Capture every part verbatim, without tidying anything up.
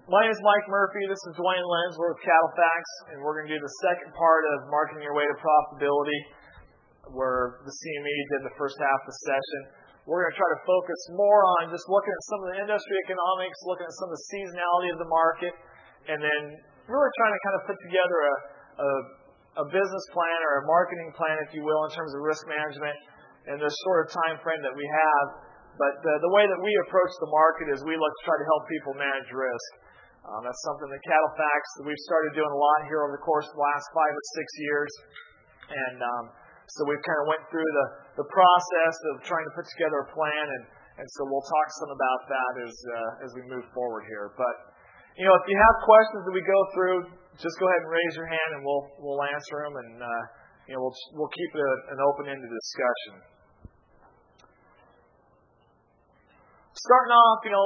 My name is Mike Murphy. This is Dwayne Lenz. We're with CattleFax, and we're going to do the second part of Marketing Your Way to Profitability, where the C M E did the first half of the session. We're going to try to focus more on just looking at some of the industry economics, looking at some of the seasonality of the market, and then really trying to kind of put together a, a, a business plan or a marketing plan, if you will, in terms of risk management and the short time frame that we have. But the, the way that we approach the market is we look to try to help people manage risk. Um, that's something that CattleFax, that we've started doing a lot here over the course of the last five or six years. And um, so we've kind of went through the, the process of trying to put together a plan, and, and so we'll talk some about that as uh, as we move forward here. But, you know, if you have questions that we go through, just go ahead and raise your hand, and we'll we'll answer them, and uh, you know we'll we'll keep it a, an open-ended discussion. Starting off, you know,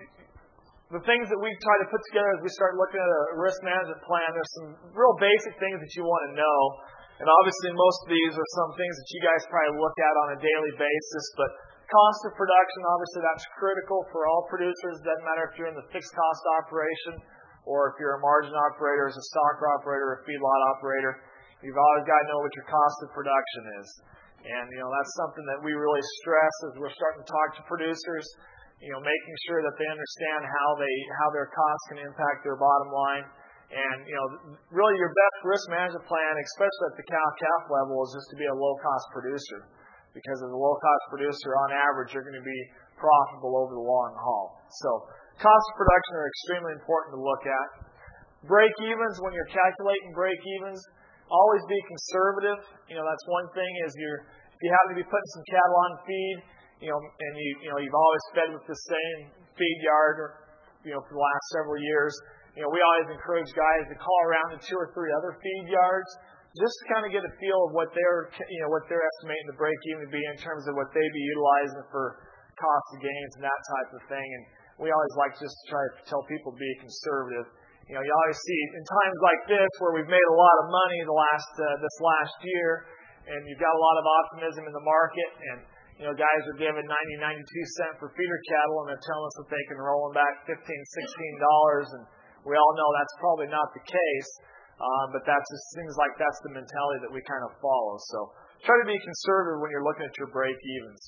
the things that we try to put together as we start looking at a risk management plan, there's some real basic things that you want to know. And obviously most of these are some things that you guys probably look at on a daily basis. But cost of production, obviously that's critical for all producers. It doesn't matter if you're in the fixed cost operation or if you're a margin operator, as a stocker operator, or a feedlot operator. You've always got to know what your cost of production is. And, you know, that's something that we really stress as we're starting to talk to producers. You know, making sure that they understand how they how their costs can impact their bottom line. And, you know, really your best risk management plan, especially at the cow-calf level, is just to be a low-cost producer. Because as a low-cost producer, on average, you're going to be profitable over the long haul. So cost of production are extremely important to look at. Break-evens, when you're calculating break-evens, always be conservative. You know, that's one thing is you're, if you happen to be putting some cattle on feed, you know, and you, you know, you've always fed with the same feed yard, or, you know, for the last several years. You know, we always encourage guys to call around to two or three other feed yards, just to kind of get a feel of what they're, you know, what they're estimating the break even to be in terms of what they'd be utilizing for cost of gains and that type of thing. And we always like just to try to tell people to be conservative. You know, you always see in times like this where we've made a lot of money the last uh, this last year, and you've got a lot of optimism in the market, and you know, guys are giving ninety, ninety-two cents for feeder cattle, and they're telling us that they can roll them back fifteen, sixteen dollars, and we all know that's probably not the case, um, but that just seems like that's the mentality that we kind of follow. So try to be conservative when you're looking at your break-evens.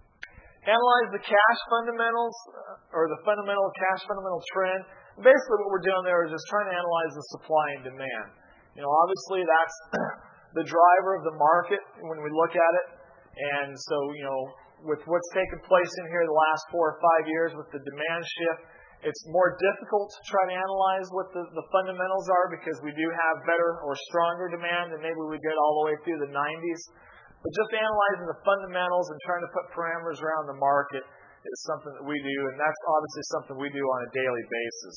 Analyze the cash fundamentals, uh, or the fundamental cash fundamental trend. Basically what we're doing there is just trying to analyze the supply and demand. You know, obviously that's the driver of the market when we look at it. And so, you know, with what's taken place in here the last four or five years with the demand shift, it's more difficult to try to analyze what the, the fundamentals are because we do have better or stronger demand than maybe we did all the way through the nineties. But just analyzing the fundamentals and trying to put parameters around the market is something that we do, and that's obviously something we do on a daily basis.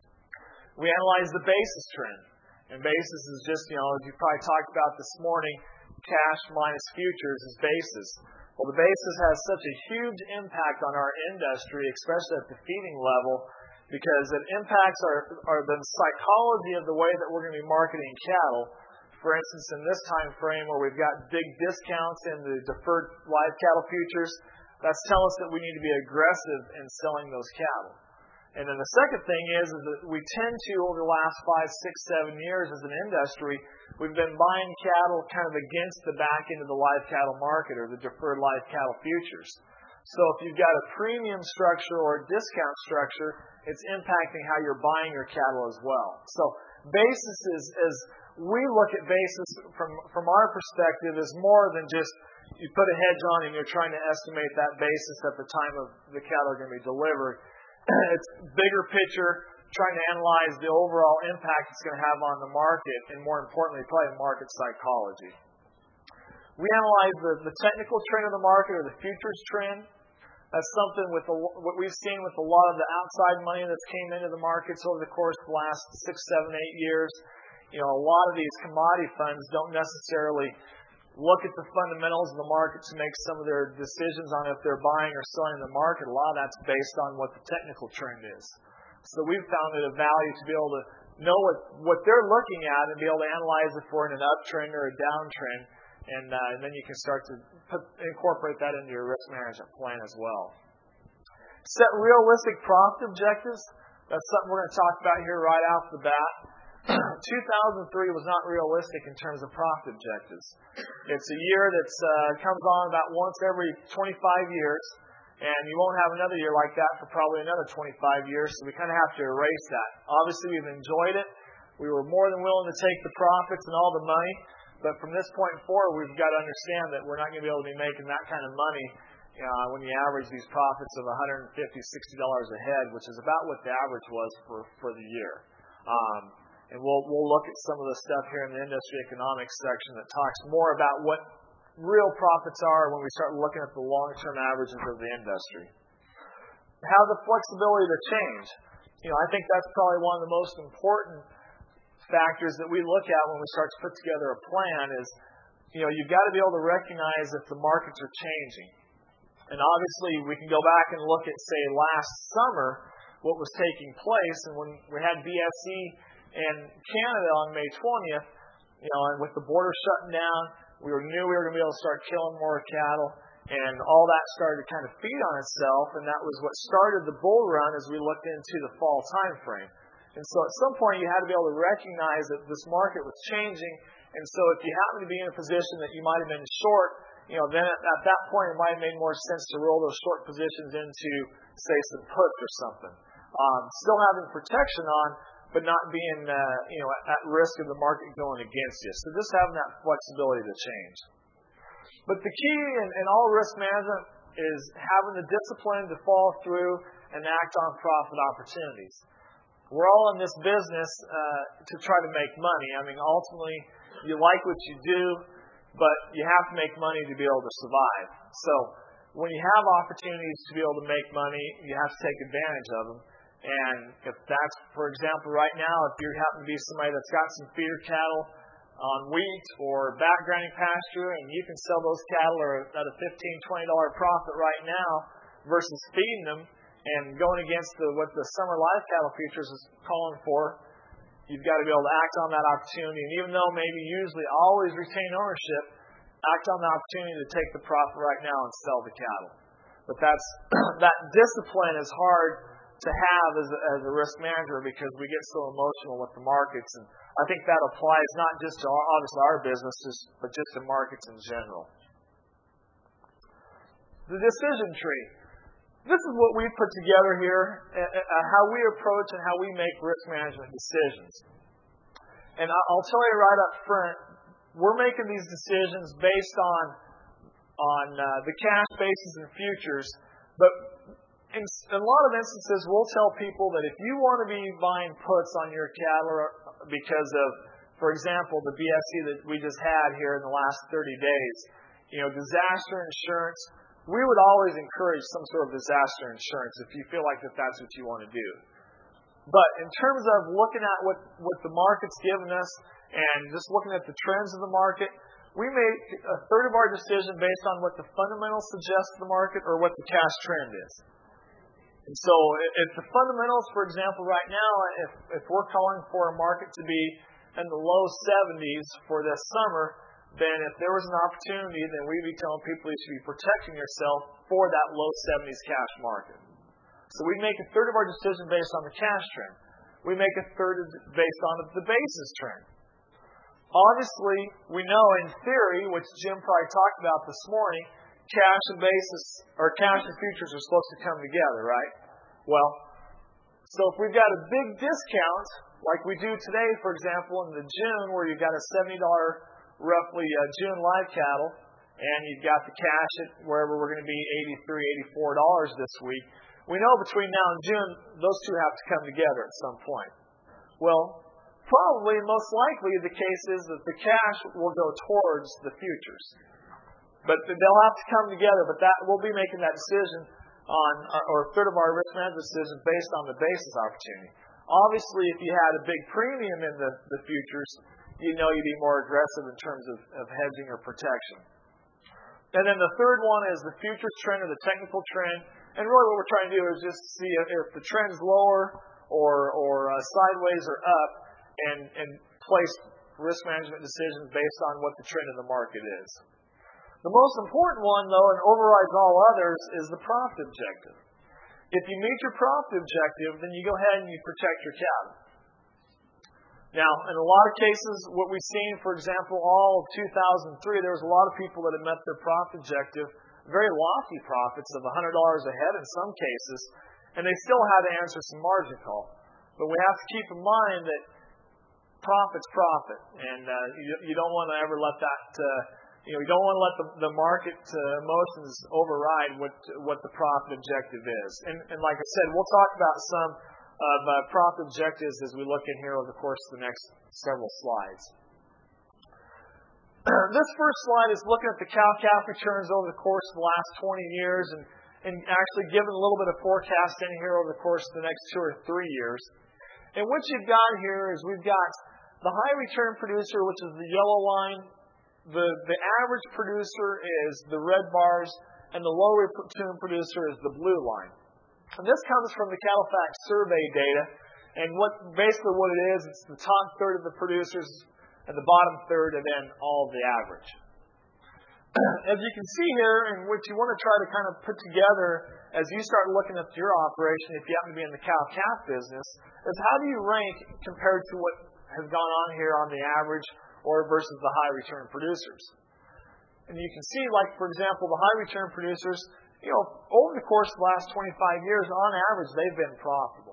We analyze the basis trend. And basis is just, you know, as you probably talked about this morning, cash minus futures is basis. Well, the basis has such a huge impact on our industry, especially at the feeding level, because it impacts our, our the psychology of the way that we're going to be marketing cattle. For instance, in this time frame where we've got big discounts in the deferred live cattle futures, that's telling us that we need to be aggressive in selling those cattle. And then the second thing is, is that we tend to, over the last five, six, seven years as an industry, we've been buying cattle kind of against the back end of the live cattle market or the deferred live cattle futures. So if you've got a premium structure or a discount structure, it's impacting how you're buying your cattle as well. So basis is, is we look at basis from, from our perspective is more than just you put a hedge on and you're trying to estimate that basis at the time of the cattle are going to be delivered. It's bigger picture, trying to analyze the overall impact it's going to have on the market, and more importantly, probably market psychology. We analyze the, the technical trend of the market or the futures trend. That's something with the, what we've seen with a lot of the outside money that's came into the markets over the course of the last six, seven, eight years. You know, a lot of these commodity funds don't necessarily look at the fundamentals of the market to make some of their decisions on if they're buying or selling in the market. A lot of that's based on what the technical trend is. So we've found it of value to be able to know what, what they're looking at and be able to analyze if we're in an uptrend or a downtrend. And, uh, and then you can start to put, incorporate that into your risk management plan as well. Set realistic profit objectives. A That's something we're going to talk about here right off the bat. two thousand three was not realistic in terms of profit objectives. It's a year that uh, comes on about once every twenty-five years, and you won't have another year like that for probably another twenty-five years, so we kind of have to erase that. Obviously, we've enjoyed it. We were more than willing to take the profits and all the money, but from this point forward, we've got to understand that we're not going to be able to be making that kind of money uh, when you average these profits of one hundred fifty dollars, sixty dollars a head, which is about what the average was for, for the year. Um, and we'll, we'll look at some of the stuff here in the industry economics section that talks more about what real profits are when we start looking at the long-term averages of the industry. Have the flexibility to change. You know, I think that's probably one of the most important factors that we look at when we start to put together a plan is, you know, you've got to be able to recognize if the markets are changing. And obviously, we can go back and look at, say, last summer, what was taking place, and when we had B S E in Canada on May twentieth, you know, and with the border shutting down, we were, knew we were going to be able to start killing more cattle, and all that started to kind of feed on itself, and that was what started the bull run as we looked into the fall time frame. And so at some point, you had to be able to recognize that this market was changing, and so if you happen to be in a position that you might have been short, you know, then at, at that point, it might have made more sense to roll those short positions into, say, some puts or something. Um, still having protection on, but not being, uh, you know, at, at risk of the market going against you. So just having that flexibility to change. But the key in, in all risk management is having the discipline to follow through and act on profit opportunities. We're all in this business uh, to try to make money. I mean, ultimately, you like what you do, but you have to make money to be able to survive. So when you have opportunities to be able to make money, you have to take advantage of them. And if that's, for example, right now, if you happen to be somebody that's got some feeder cattle on wheat or backgrounding pasture, and you can sell those cattle at a fifteen dollars, twenty dollars profit right now versus feeding them and going against the, what the summer live cattle futures is calling for, you've got to be able to act on that opportunity. And even though maybe usually always retain ownership, act on the opportunity to take the profit right now and sell the cattle. But that's that discipline is hard to have as a, as a risk manager because we get so emotional with the markets. And I think that applies not just to our, obviously our businesses, but just to markets in general. The decision tree. This is what we put together here, uh, uh, how we approach and how we make risk management decisions. And I'll tell you right up front, we're making these decisions based on, on uh, the cash basis and futures, but in, in a lot of instances, we'll tell people that if you want to be buying puts on your cattle because of, for example, the B S E that we just had here in the last thirty days, you know, disaster insurance, we would always encourage some sort of disaster insurance if you feel like that that's what you want to do. But in terms of looking at what, what the market's given us and just looking at the trends of the market, we make a third of our decision based on what the fundamentals suggest of the market or what the cash trend is. And so if the fundamentals, for example, right now, if, if we're calling for a market to be in the low seventies for this summer, then if there was an opportunity, then we'd be telling people you should be protecting yourself for that low seventies cash market. So we make a third of our decision based on the cash trend. We make a third based on the basis trend. Obviously, we know in theory, which Jim probably talked about this morning, cash and basis, or cash and futures are supposed to come together, right? Well, so if we've got a big discount, like we do today, for example, in the June, where you've got a seventy dollars roughly uh, June live cattle, and you've got the cash at wherever we're going to be eighty-three dollars, eighty-four dollars this week. We know between now and June, those two have to come together at some point. Well, probably most likely the case is that the cash will go towards the futures. But they'll have to come together, but that we'll be making that decision on, or a third of our risk management decision based on the basis opportunity. Obviously, if you had a big premium in the, the futures, you know you'd be more aggressive in terms of, of hedging or protection. And then the third one is the futures trend or the technical trend. And really what we're trying to do is just see if, if the trend's lower or, or uh, sideways or up and, and place risk management decisions based on what the trend of the market is. The most important one, though, and overrides all others, is the profit objective. If you meet your profit objective, then you go ahead and you protect your cattle. Now, in a lot of cases, what we've seen, for example, all of two thousand three, there was a lot of people that had met their profit objective, very lofty profits of one hundred dollars a head in some cases, and they still had to answer some margin call. But we have to keep in mind that profit's profit, and uh, you, you don't want to ever let that, uh, you know, you don't want to let the, the market uh, emotions override what what the profit objective is. And, and like I said, we'll talk about some of uh, profit objectives as we look in here over the course of the next several slides. This first slide is looking at the cow-calf returns over the course of the last twenty years and, and actually giving a little bit of forecasting here over the course of the next two or three years. And what you've got here is we've got the high return producer, which is the yellow line. The, the average producer is the red bars, and the low return producer is the blue line. And this comes from the CattleFax survey data. And what basically what it is, it's the top third of the producers and the bottom third, and then all of the average. As you can see here, and what you want to try to kind of put together as you start looking at your operation, if you happen to be in the cow-calf business, is how do you rank compared to what has gone on here on the average or versus the high return producers. And you can see, like, for example, the high return producers, you know, over the course of the last twenty-five years, on average, they've been profitable.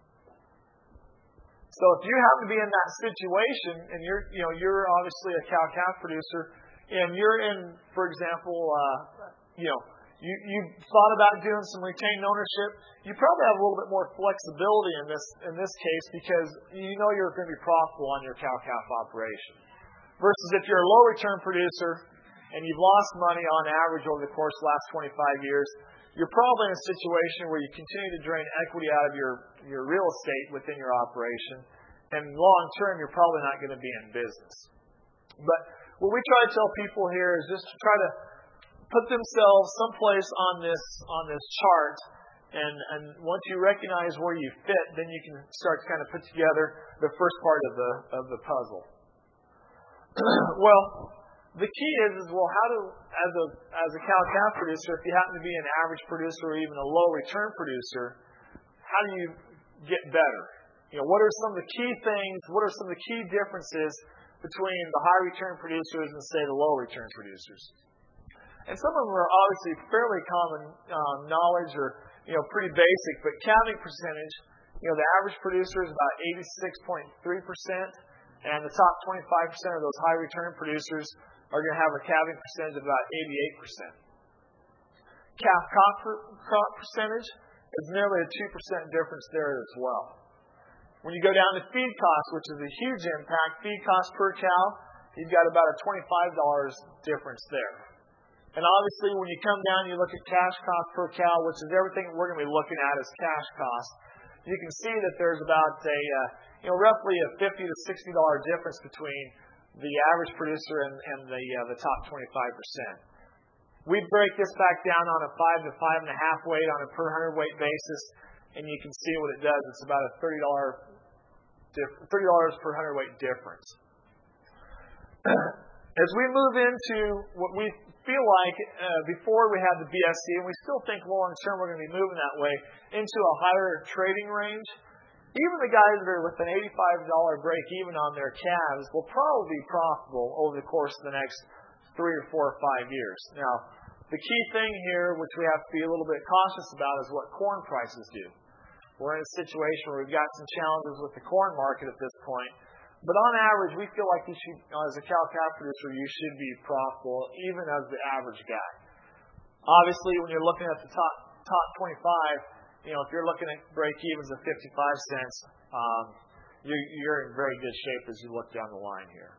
So if you happen to be in that situation, and you're, you know, you're obviously a cow-calf producer, and you're in, for example, uh, you know, you you thought about doing some retained ownership, you probably have a little bit more flexibility in this in this case because you know you're going to be profitable on your cow-calf operation. Versus if you're a low return producer and you've lost money on average over the course of the last twenty-five years, you're probably in a situation where you continue to drain equity out of your, your real estate within your operation. And long term, you're probably not going to be in business. But what we try to tell people here is just to try to put themselves someplace on this on this chart. And, and once you recognize where you fit, then you can start to kind of put together the first part of the of the puzzle. Well, the key is, is well, how do, as a as a cow-calf producer, if you happen to be an average producer or even a low return producer, how do you get better? You know, what are some of the key things? What are some of the key differences between the high return producers and, say, the low return producers? And some of them are obviously fairly common um, knowledge or, you know, pretty basic. But calving percentage, you know, the average producer is about eighty-six point three percent, and the top twenty-five percent of those high return producers are going to have a calving percentage of about eighty-eight percent. Calf crop percentage is nearly a two percent difference there as well. When you go down to feed costs, which is a huge impact, feed cost per cow, you've got about a twenty-five dollars difference there. And obviously, when you come down, you look at cash cost per cow, which is everything we're going to be looking at as cash cost. You can see that there's about a, uh, you know, roughly a fifty to sixty dollars difference between the average producer and, and the uh, the top twenty-five percent. We break this back down on a five to five and a half weight on a per hundredweight basis, and you can see what it does. It's about a thirty dollars thirty dollars per hundredweight difference. As we move into what we feel like uh, before we had the B S C, and we still think long term we're going to be moving that way into a higher trading range, even the guys that are with an eighty-five dollars break even on their calves will probably be profitable over the course of the next three or four or five years. Now, the key thing here, which we have to be a little bit cautious about, is what corn prices do. We're in a situation where we've got some challenges with the corn market at this point. But on average, we feel like you should, as a cow-calf producer, you should be profitable, even as the average guy. Obviously, when you're looking at the top top twenty-five, you know, if you're looking at break-evens of fifty-five cents, um, you're, you're in very good shape as you look down the line here.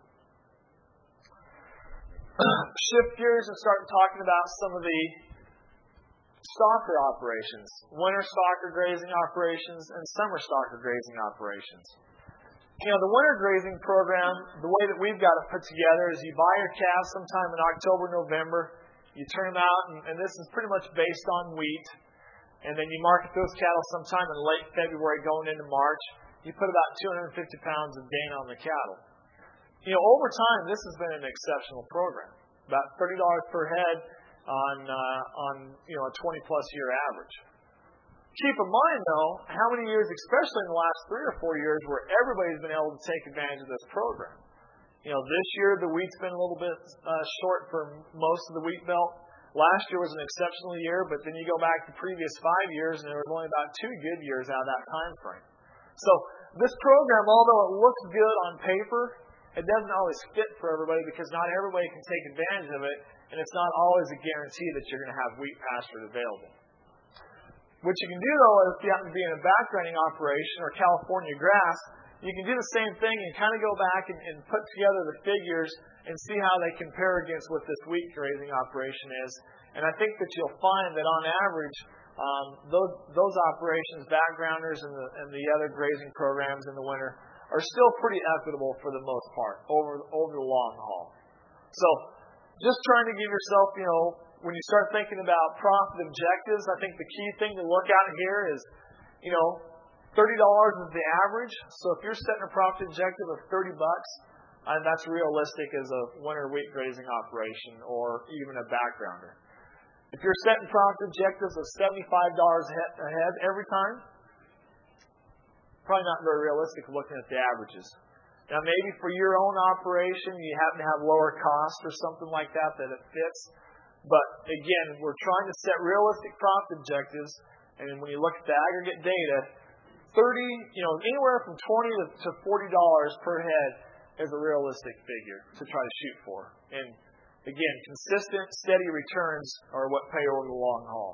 Shift gears and start talking about some of the stocker operations, winter stocker grazing operations, and summer stocker grazing operations. You know, the winter grazing program, the way that we've got it put together is you buy your calves sometime in October, November, you turn them out, and, and this is pretty much based on wheat, and then you market those cattle sometime in late February going into March. You put about two hundred fifty pounds of gain on the cattle. You know, over time, this has been an exceptional program. About thirty dollars per head on, uh, on you know, a twenty-plus year average. Keep in mind, though, how many years, especially in the last three or four years, where everybody's been able to take advantage of this program. You know, this year the wheat's been a little bit uh, short for most of the wheat belt. Last year was an exceptional year, but then you go back to previous five years, and there were only about two good years out of that time frame. So this program, although it looks good on paper, it doesn't always fit for everybody because not everybody can take advantage of it, and it's not always a guarantee that you're going to have wheat pastures available. What you can do, though, if you happen to be in a backgrading operation or California grass, you can do the same thing and kind of go back and, and put together the figures and see how they compare against what this wheat grazing operation is. And I think that you'll find that on average, um, those, those operations, backgrounders and the, and the other grazing programs in the winter, are still pretty equitable for the most part over, over the long haul. So just trying to give yourself, you know, when you start thinking about profit objectives, I think the key thing to look at here is, you know, thirty dollars is the average. So if you're setting a profit objective of thirty bucks, and that's realistic as a winter wheat grazing operation or even a backgrounder. If you're setting profit objectives of seventy-five dollars a head every time, probably not very realistic looking at the averages. Now maybe for your own operation you happen to have lower costs or something like that that it fits. But again, we're trying to set realistic profit objectives, and when you look at the aggregate data, thirty, you know, anywhere from twenty to forty dollars per head is a realistic figure to try to shoot for. And again, consistent, steady returns are what pay over the long haul.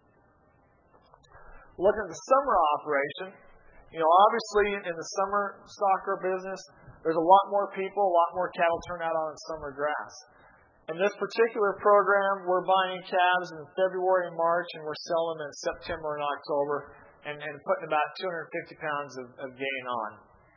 Looking at the summer operation, you know, obviously in the summer stocker business, there's a lot more people, a lot more cattle turn out on summer grass. In this particular program, we're buying calves in February and March, and we're selling them in September and October, and, and putting about two hundred fifty pounds of, of gain on.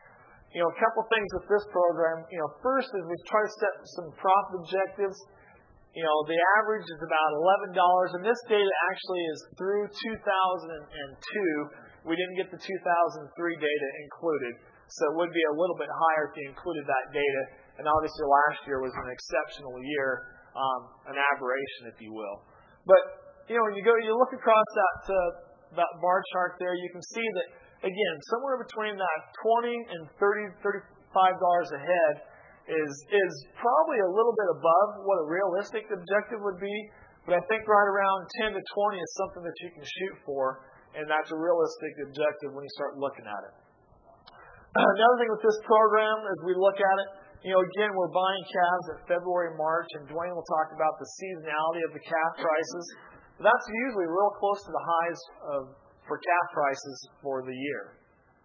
You know, a couple things with this program. You know, first is we try to set some profit objectives. You know, the average is about eleven dollars, and this data actually is through two thousand two. We didn't get the two thousand three data included, so it would be a little bit higher if you included that data. And obviously last year was an exceptional year, um, an aberration, if you will. But, you know, when you go, you look across that, uh, that bar chart there, you can see that, again, somewhere between that twenty and thirty, thirty-five dollars a head is, is probably a little bit above what a realistic objective would be. But I think right around ten to twenty is something that you can shoot for, and that's a realistic objective when you start looking at it. Another thing with this program, as we look at it, you know, again, we're buying calves at February, March, and Dwayne will talk about the seasonality of the calf prices. But that's usually real close to the highs of, for calf prices for the year.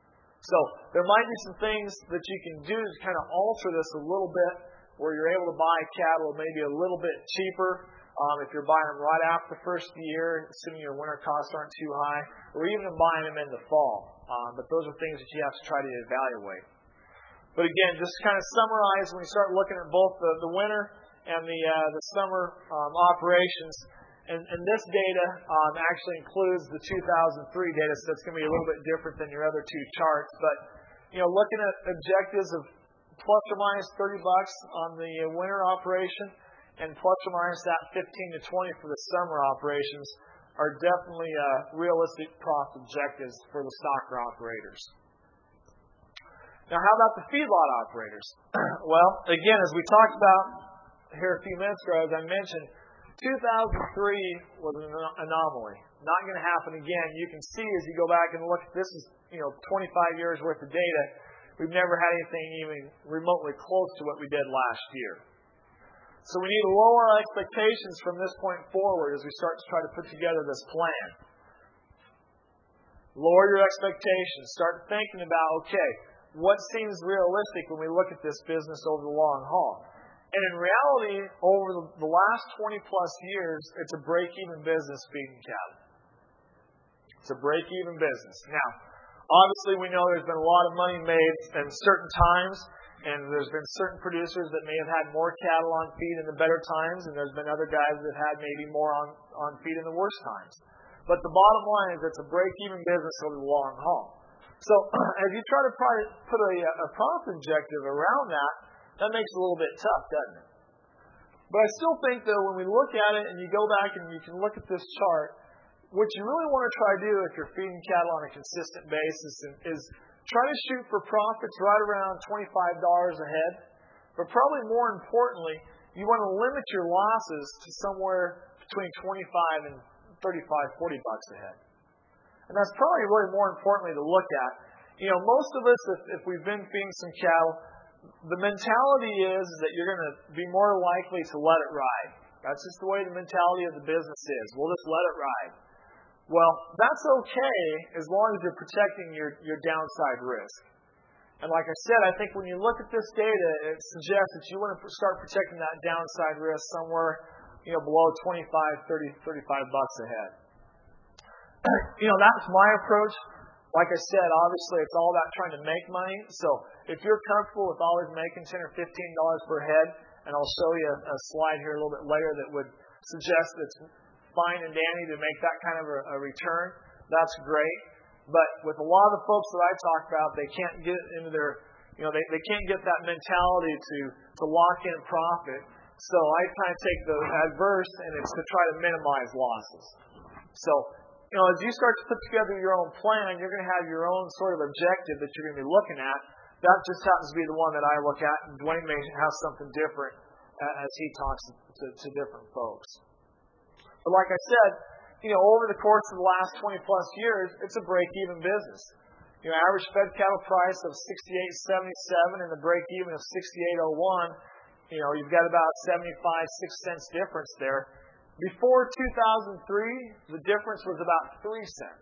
So there might be some things that you can do to kind of alter this a little bit, where you're able to buy cattle maybe a little bit cheaper um, if you're buying them right after the first year, assuming your winter costs aren't too high, or even buying them in the fall. Um, but those are things that you have to try to evaluate. But again, just to kind of summarize, when you start looking at both the, the winter and the uh, the summer um, operations, and, and this data um, actually includes the two thousand three data, so it's going to be a little bit different than your other two charts. But you know, looking at objectives of plus or minus thirty bucks on the winter operation, and plus or minus that fifteen to twenty for the summer operations, are definitely uh, realistic profit objectives for the stocker operators. Now, how about the feedlot operators? Well, again, as we talked about here a few minutes ago, as I mentioned, two thousand three was an anomaly. Not going to happen again. You can see as you go back and look, this is, you know, twenty-five years worth of data. We've never had anything even remotely close to what we did last year. So we need to lower our expectations from this point forward as we start to try to put together this plan. Lower your expectations. Start thinking about, okay, what seems realistic when we look at this business over the long haul? And in reality, over the, the last twenty plus years, it's a break-even business feeding cattle. It's a break-even business. Now, obviously we know there's been a lot of money made in certain times, and there's been certain producers that may have had more cattle on feed in the better times, and there's been other guys that had maybe more on, on feed in the worst times. But the bottom line is it's a break-even business over the long haul. So as you try to put a, a profit objective around that, that makes it a little bit tough, doesn't it? But I still think, though, when we look at it and you go back and you can look at this chart, what you really want to try to do if you're feeding cattle on a consistent basis is try to shoot for profits right around twenty-five dollars a head. But probably more importantly, you want to limit your losses to somewhere between twenty-five and thirty-five, forty bucks a head. And that's probably really more importantly to look at. You know, most of us, if, if we've been feeding some cattle, the mentality is that you're going to be more likely to let it ride. That's just the way the mentality of the business is. We'll just let it ride. Well, that's okay as long as you're protecting your, your downside risk. And like I said, I think when you look at this data, it suggests that you want to start protecting that downside risk somewhere, you know, below twenty-five, thirty, thirty-five bucks a head. You know, that's my approach. Like I said, obviously it's all about trying to make money. So if you're comfortable with always making ten or fifteen dollars per head, and I'll show you a, a slide here a little bit later that would suggest that it's fine and dandy to make that kind of a, a return, that's great. But with a lot of the folks that I talk about, they can't get into their, you know, they, they can't get that mentality to, to lock in profit. So I kind of take the adverse, and it's to try to minimize losses. So, you know, as you start to put together your own plan, you're going to have your own sort of objective that you're going to be looking at. That just happens to be the one that I look at, and Dwayne may have something different as he talks to, to different folks. But like I said, you know, over the course of the last twenty plus years, it's a break-even business. You know, average fed cattle price of sixty-eight seventy-seven and the break-even of sixty-eight oh one. You know, you've got about seventy-five, six cents difference there. Before two thousand three, the difference was about three cents.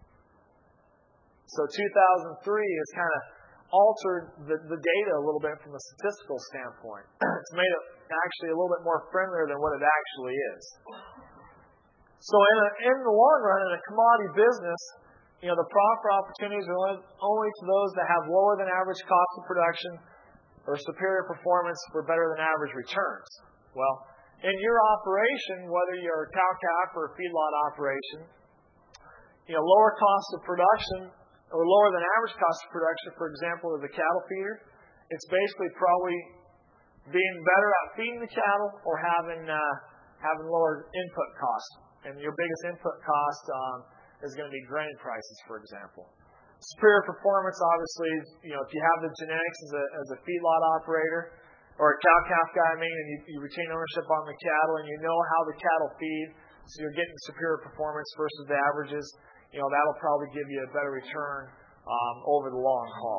So two thousand three has kind of altered the, the data a little bit from a statistical standpoint. It's made it actually a little bit more friendlier than what it actually is. So in, a, in the long run, in a commodity business, you know, the profit opportunities are only, only to those that have lower than average cost of production or superior performance for better than average returns. Well, in your operation, whether you're a cow-calf or a feedlot operation, you know, lower cost of production or lower than average cost of production, for example, of the cattle feeder, it's basically probably being better at feeding the cattle or having uh, having lower input costs. And your biggest input cost um, is going to be grain prices, for example. Superior performance, obviously, you know, if you have the genetics as a, as a feedlot operator or a cow-calf guy, I mean, and you, you retain ownership on the cattle and you know how the cattle feed, so you're getting superior performance versus the averages, you know, that'll probably give you a better return um, over the long haul.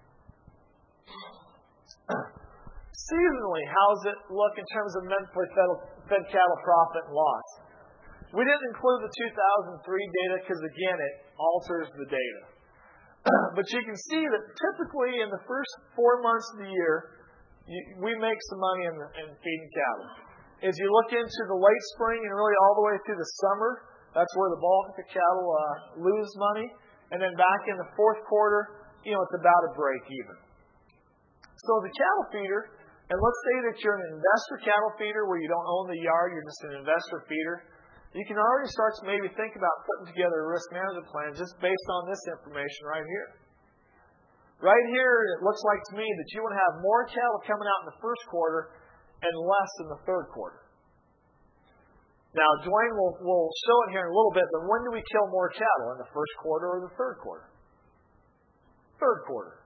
Seasonally, how does it look in terms of monthly fed, fed cattle profit and loss? We didn't include the two thousand three data because, again, it alters the data. But you can see that typically in the first four months of the year, you, we make some money in, the, in feeding cattle. As you look into the late spring and really all the way through the summer, that's where the bulk of the cattle uh, lose money. And then back in the fourth quarter, you know, it's about a break even. So the cattle feeder, and let's say that you're an investor cattle feeder where you don't own the yard, you're just an investor feeder, you can already start to maybe think about putting together a risk management plan just based on this information right here. Right here, it looks like to me that you want to have more cattle coming out in the first quarter and less in the third quarter. Now, Dwayne will, will show it here in a little bit, but when do we kill more cattle? In the first quarter or the third quarter? Third quarter.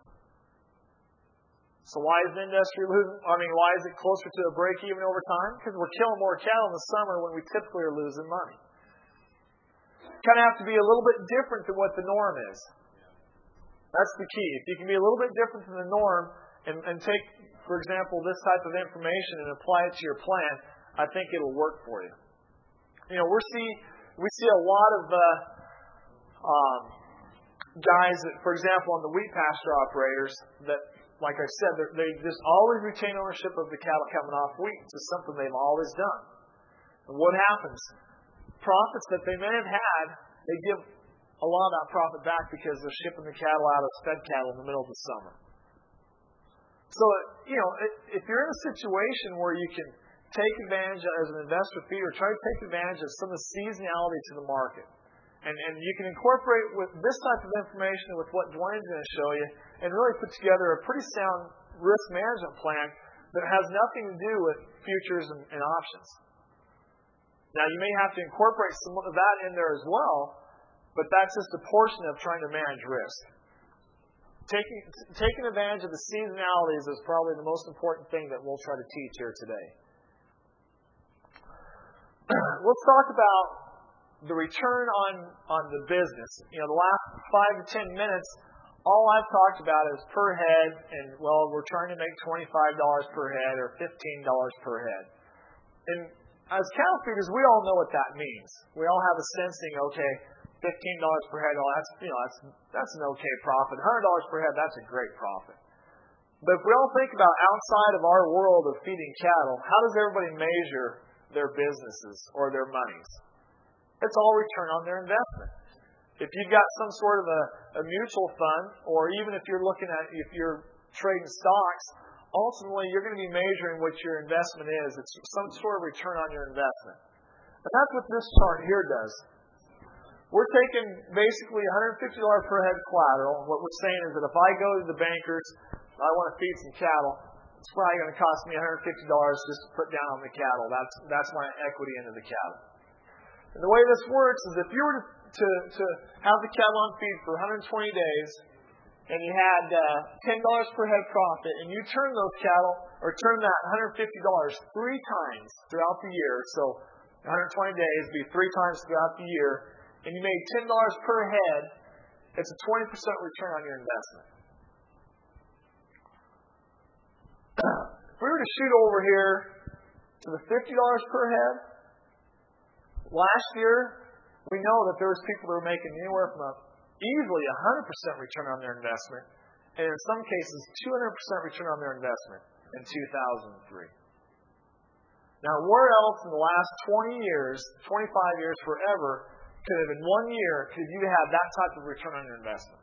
So why is the industry losing? I mean, why is it closer to a break even over time? Because we're killing more cattle in the summer when we typically are losing money. Kind of have to be a little bit different than what the norm is. That's the key. If you can be a little bit different than the norm and, and take, for example, this type of information and apply it to your plan, I think it'll work for you. You know, we see we see a lot of uh, um, guys that, for example, on the wheat pasture operators that, like I said, they just always retain ownership of the cattle coming off wheat. It's something they've always done. And what happens? Profits that they may have had, they give a lot of that profit back because they're shipping the cattle out as fed cattle in the middle of the summer. So, you know, if you're in a situation where you can take advantage as an investor feeder, try to take advantage of some of the seasonality to the market. And, and you can incorporate with this type of information with what Dwayne's going to show you and really put together a pretty sound risk management plan that has nothing to do with futures and, and options. Now, you may have to incorporate some of that in there as well, but that's just a portion of trying to manage risk. Taking, taking advantage of the seasonalities is probably the most important thing that we'll try to teach here today. Let's talk about the return on, on the business. You know, the last five to ten minutes, all I've talked about is per head, and, well, we're trying to make twenty-five dollars per head or fifteen dollars per head. And as cattle feeders, we all know what that means. We all have a sensing, okay, fifteen dollars per head, oh, that's, you know, that's, that's an okay profit. one hundred dollars per head, that's a great profit. But if we all think about outside of our world of feeding cattle, how does everybody measure their businesses or their monies? It's all return on their investment. If you've got some sort of a, a mutual fund, or even if you're looking at, if you're trading stocks, ultimately you're going to be measuring what your investment is. It's some sort of return on your investment. And that's what this chart here does. We're taking basically one hundred fifty dollars per head collateral. What we're saying is that if I go to the bankers, I want to feed some cattle, it's probably going to cost me one hundred fifty dollars just to put down on the cattle. That's that's my equity into the cattle. And the way this works is if you were to, to, to have the cattle on feed for one hundred twenty days, and you had uh, ten dollars per head profit, and you turn those cattle, or turn that one hundred fifty dollars three times throughout the year, so one hundred twenty days would be three times throughout the year, and you made ten dollars per head, it's a twenty percent return on your investment. If we were to shoot over here to the fifty dollars per head, last year, we know that there was people that were making anywhere from a, easily one hundred percent return on their investment, and in some cases, two hundred percent return on their investment in two thousand three. Now, where else in the last twenty years, twenty-five years, forever, could have in one year could you have that type of return on your investment?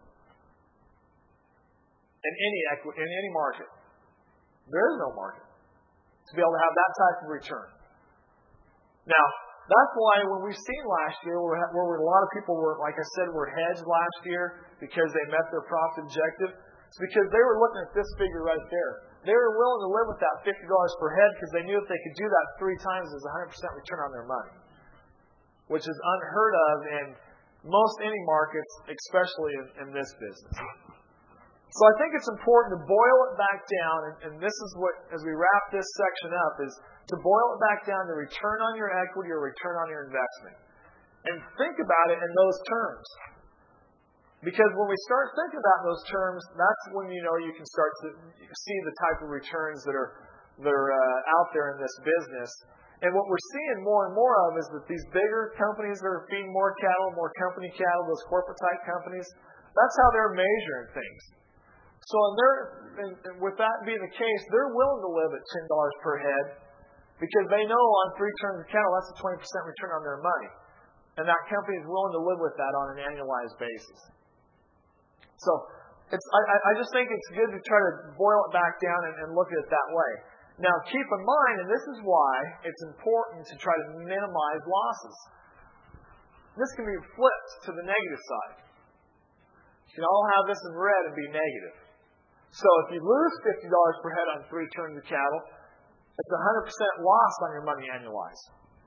In any equi- in any market. There is no market to be able to have that type of return. Now, that's why when we've seen last year where, where a lot of people were, like I said, were hedged last year because they met their profit objective, it's because they were looking at this figure right there. They were willing to live with that fifty dollars per head because they knew if they could do that three times, it was one hundred percent return on their money, which is unheard of in most any markets, especially in, in this business. So I think it's important to boil it back down, and, and this is what, as we wrap this section up, is to boil it back down to return on your equity or return on your investment. And think about it in those terms. Because when we start thinking about those terms, that's when you know you can start to see the type of returns that are that are uh, out there in this business. And what we're seeing more and more of is that these bigger companies that are feeding more cattle, more company cattle, those corporate-type companies, that's how they're measuring things. So in their, and with that being the case, they're willing to live at ten dollars per head because they know on three turns of cattle, that's a twenty percent return on their money. And that company is willing to live with that on an annualized basis. So it's, I, I just think it's good to try to boil it back down and, and look at it that way. Now, keep in mind, and this is why it's important to try to minimize losses. This can be flipped to the negative side. You can all have this in red and be negative. So if you lose fifty dollars per head on three turns of cattle, it's one hundred percent loss on your money annualized.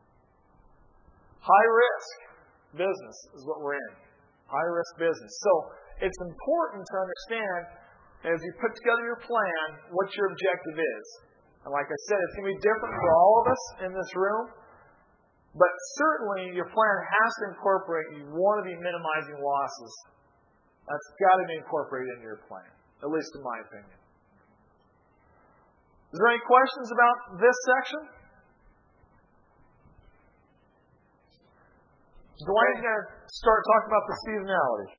High risk business is what we're in. High risk business. So it's important to understand, as you put together your plan, what your objective is. And like I said, it's going to be different for all of us in this room. But certainly your plan has to incorporate, you want to be minimizing losses. That's got to be incorporated into your plan, at least in my opinion. Is there any questions about this section? Dwayne's going to start talking about the seasonality.